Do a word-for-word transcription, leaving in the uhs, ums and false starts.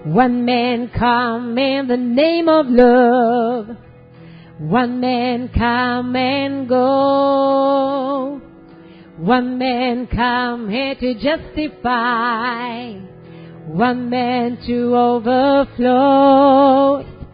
One man come in the name of love. One man come and go. One man come here to justify. One man to overflow.